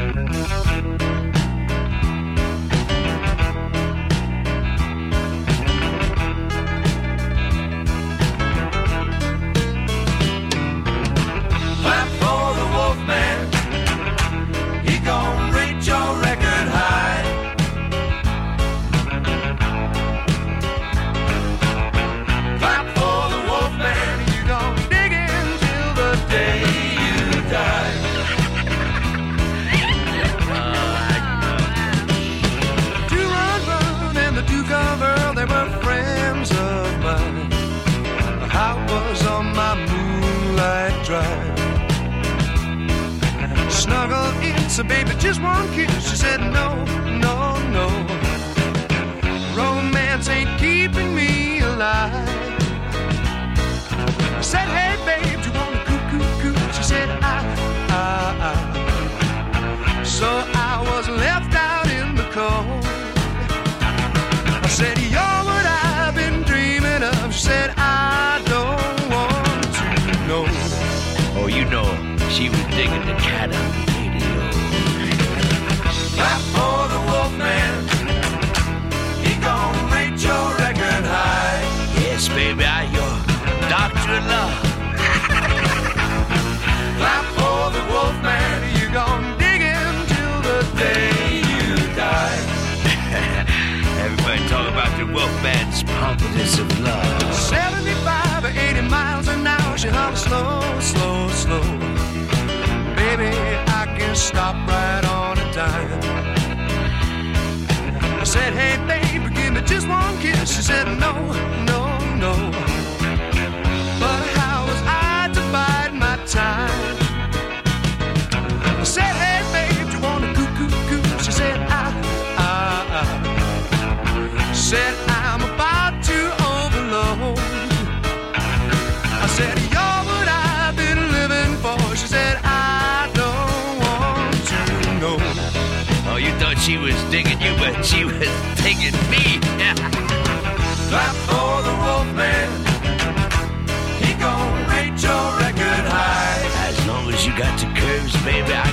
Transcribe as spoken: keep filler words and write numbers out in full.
So baby, just one kiss. She said no, no, no. Romance ain't keeping me alive. I said, hey babe, do you want to coo, coo, coo? She said, I, I, I. So I was left out in the cold. I said, you're what I've been dreaming of. She said, I don't want to know. Oh, you know, she was digging the cat out. Clap for the Wolfman. He gon' rate your record high. Yes, baby, I'm your doctor in love. Clap for the Wolfman. You gon' dig him till the day you die. Everybody talk about the Wolfman's pompous of love. seventy-five or eighty miles an hour. She hops slow, slow, slow. Baby, I can stop right on a dime. I said, hey baby, give me just one kiss. She said, no, no, no. But how was I to bide my time? I said, hey babe, do you want to coo, coo, coo? She said, I, I, I. Said, I'm about to overload. I said, you're what I've been living for. She said, I don't want to know. Oh, you thought she was digging you, but she was digging me. Clap for the Wolfman. He gon' rate your record high. As long as you got the curves, baby, I